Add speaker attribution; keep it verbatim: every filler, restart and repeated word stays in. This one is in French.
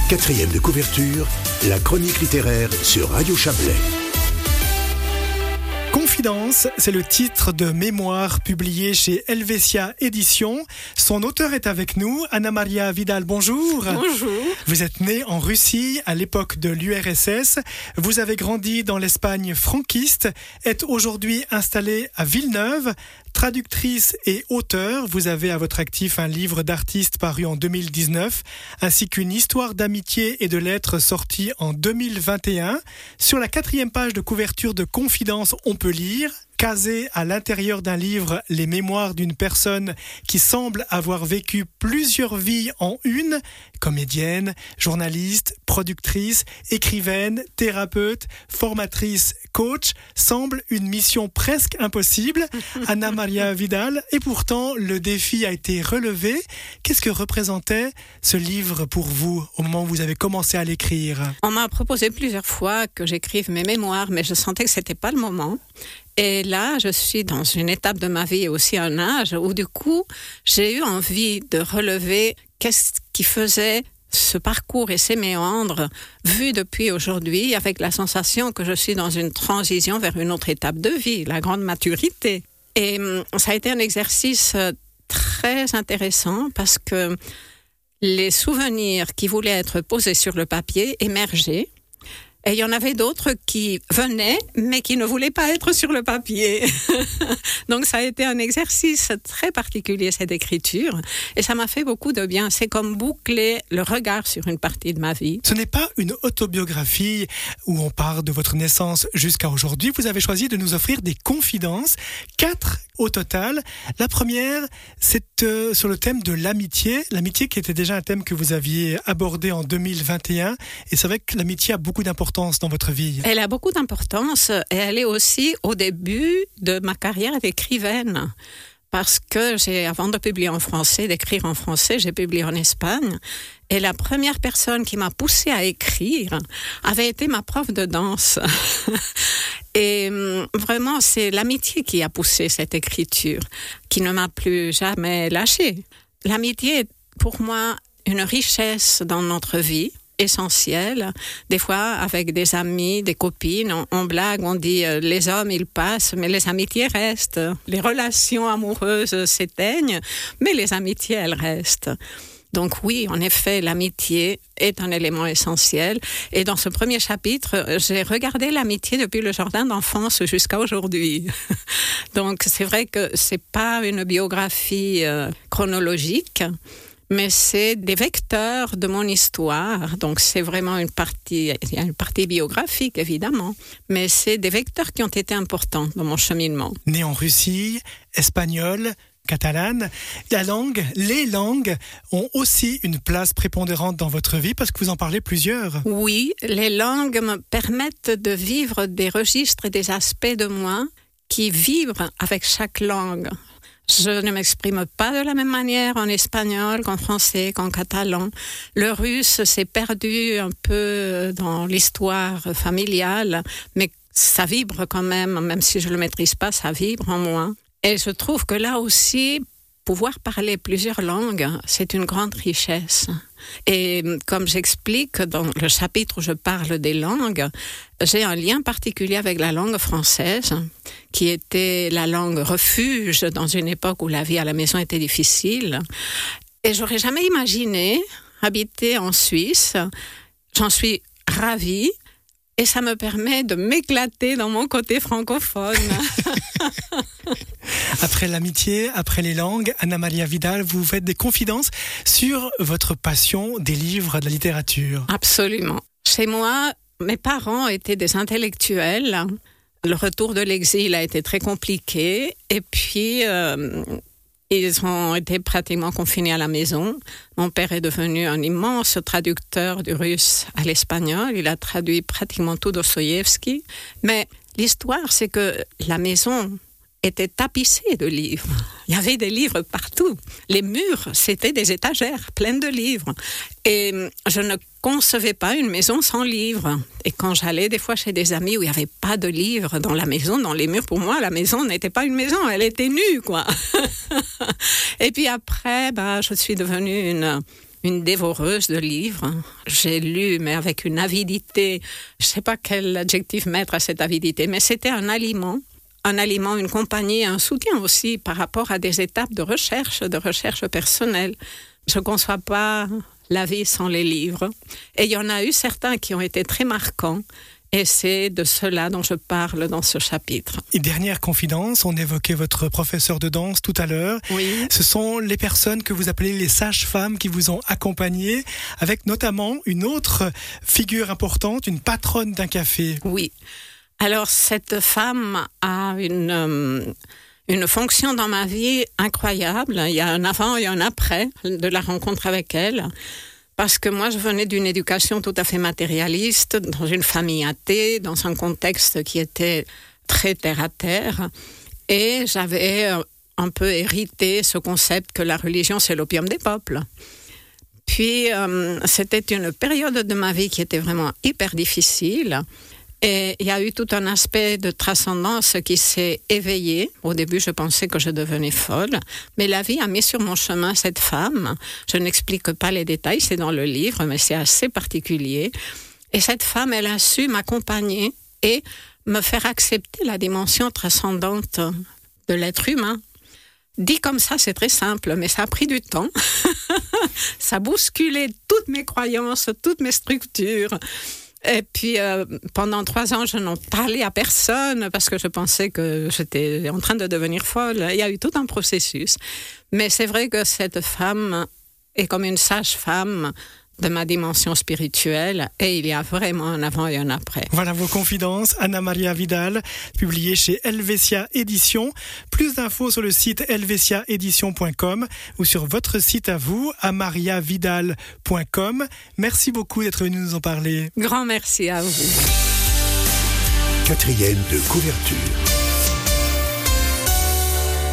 Speaker 1: Quatrième de couverture, la chronique littéraire sur Radio Chablais.
Speaker 2: Confidence, c'est le titre de mémoire publié chez Helvetia Éditions. Son auteur est avec nous, Anna Maria Vidal, bonjour.
Speaker 3: Bonjour.
Speaker 2: Vous êtes née en Russie à l'époque de l'U R S S. Vous avez grandi dans l'Espagne franquiste, êtes aujourd'hui installée à Villeneuve. Traductrice et auteure, vous avez à votre actif un livre d'artiste paru en deux mille dix-neuf, ainsi qu'une histoire d'amitié et de lettres sortie en deux mille vingt et un. Sur la quatrième page de couverture de Confidence, on peut lire: casé à l'intérieur d'un livre les mémoires d'une personne qui semble avoir vécu plusieurs vies en une, comédienne, journaliste, productrice, écrivaine, thérapeute, formatrice, coach, semble une mission presque impossible. Anna Maria Vidal, et pourtant le défi a été relevé. Qu'est-ce que représentait ce livre pour vous au moment où vous avez commencé à l'écrire?
Speaker 3: On m'a proposé plusieurs fois que j'écrive mes mémoires, mais je sentais que c'était pas le moment. Et là, je suis dans une étape de ma vie et aussi un âge où du coup, j'ai eu envie de relever qu'est-ce qui faisait ce parcours et ces méandres vus depuis aujourd'hui, avec la sensation que je suis dans une transition vers une autre étape de vie, la grande maturité. Et ça a été un exercice très intéressant parce que les souvenirs qui voulaient être posés sur le papier émergeaient. Et il y en avait d'autres qui venaient, mais qui ne voulaient pas être sur le papier. Donc ça a été un exercice très particulier, cette écriture. Et ça m'a fait beaucoup de bien. C'est comme boucler le regard sur une partie de ma vie.
Speaker 2: Ce n'est pas une autobiographie où on part de votre naissance jusqu'à aujourd'hui. Vous avez choisi de nous offrir des confidences, quatre au total. La première, c'est euh, sur le thème de l'amitié. L'amitié qui était déjà un thème que vous aviez abordé en deux mille vingt et un. Et c'est vrai que l'amitié a beaucoup d'importance dans votre vie.
Speaker 3: Elle a beaucoup d'importance et elle est aussi au début de ma carrière d'écrivaine. Parce que j'ai, avant de publier en français, d'écrire en français, j'ai publié en Espagne. Et la première personne qui m'a poussée à écrire avait été ma prof de danse. Et vraiment, c'est l'amitié qui a poussé cette écriture, qui ne m'a plus jamais lâchée. L'amitié est pour moi une richesse dans notre vie, essentielle. Des fois, avec des amis, des copines, on, on blague, on dit euh, les hommes, ils passent, mais les amitiés restent. Les relations amoureuses s'éteignent, mais les amitiés, elles restent. Donc oui, en effet, l'amitié est un élément essentiel. Et dans ce premier chapitre, j'ai regardé l'amitié depuis le jardin d'enfance jusqu'à aujourd'hui. Donc c'est vrai que c'est pas une biographie euh, chronologique, mais c'est des vecteurs de mon histoire. Donc c'est vraiment une partie, il y a une partie biographique évidemment, mais c'est des vecteurs qui ont été importants dans mon cheminement.
Speaker 2: Né en Russie, espagnol, catalane, la langue, les langues ont aussi une place prépondérante dans votre vie parce que vous en parlez plusieurs.
Speaker 3: Oui, les langues me permettent de vivre des registres et des aspects de moi qui vibrent avec chaque langue. Je ne m'exprime pas de la même manière en espagnol qu'en français, qu'en catalan. Le russe s'est perdu un peu dans l'histoire familiale, mais ça vibre quand même, même si je ne le maîtrise pas, ça vibre en moi. Et je trouve que là aussi, pouvoir parler plusieurs langues, c'est une grande richesse. Et comme j'explique dans le chapitre où je parle des langues, j'ai un lien particulier avec la langue française, qui était la langue refuge dans une époque où la vie à la maison était difficile. Et j'aurais jamais imaginé habiter en Suisse. J'en suis ravie. Et ça me permet de m'éclater dans mon côté francophone.
Speaker 2: Après l'amitié, après les langues, Anna Maria Vidal, vous faites des confidences sur votre passion des livres, de la littérature.
Speaker 3: Absolument. Chez moi, mes parents étaient des intellectuels. Le retour de l'exil a été très compliqué. Et puis, euh, ils ont été pratiquement confinés à la maison. Mon père est devenu un immense traducteur du russe à l'espagnol. Il a traduit pratiquement tout Dostoïevski. Mais l'histoire, c'est que la maison était tapissée de livres. Il y avait des livres partout. Les murs, c'était des étagères pleines de livres. Et je ne concevais pas une maison sans livres. Et quand j'allais des fois chez des amis où il n'y avait pas de livres dans la maison, dans les murs, pour moi, la maison n'était pas une maison, elle était nue, quoi. Et puis après, bah, je suis devenue une, une dévoreuse de livres. J'ai lu, mais avec une avidité. Je ne sais pas quel adjectif mettre à cette avidité, mais c'était un aliment. Un aliment, une compagnie, un soutien aussi par rapport à des étapes de recherche, de recherche personnelle. Je ne conçois pas la vie sans les livres. Et il y en a eu certains qui ont été très marquants. Et c'est de cela dont je parle dans ce chapitre.
Speaker 2: Et dernière confidence, on évoquait votre professeur de danse tout à l'heure.
Speaker 3: Oui.
Speaker 2: Ce sont les personnes que vous appelez les sages-femmes qui vous ont accompagné, avec notamment une autre figure importante, une patronne d'un café.
Speaker 3: Oui. Alors, cette femme a une, euh, une fonction dans ma vie incroyable. Il y a un avant et un après de la rencontre avec elle. Parce que moi, je venais d'une éducation tout à fait matérialiste, dans une famille athée, dans un contexte qui était très terre-à-terre. Et j'avais un peu hérité ce concept que la religion, c'est l'opium des peuples. Puis, euh, c'était une période de ma vie qui était vraiment hyper difficile. Et il y a eu tout un aspect de transcendance qui s'est éveillé. Au début, je pensais que je devenais folle. Mais la vie a mis sur mon chemin cette femme. Je n'explique pas les détails, c'est dans le livre, mais c'est assez particulier. Et cette femme, elle a su m'accompagner et me faire accepter la dimension transcendante de l'être humain. Dit comme ça, c'est très simple, mais ça a pris du temps. Ça a bousculé toutes mes croyances, toutes mes structures. Et puis, euh, pendant trois ans, je n'en parlais à personne parce que je pensais que j'étais en train de devenir folle. Il y a eu tout un processus. Mais c'est vrai que cette femme est comme une sage-femme de ma dimension spirituelle et il y a vraiment un avant et un après.
Speaker 2: Voilà vos confidences, Anna Maria Vidal, publiée chez Helvetia Éditions. Plus d'infos sur le site helvetia édition point com ou sur votre site à vous, amaria vidal point com. Merci beaucoup d'être venu nous en parler.
Speaker 3: Grand merci à vous.
Speaker 1: Quatrième de couverture.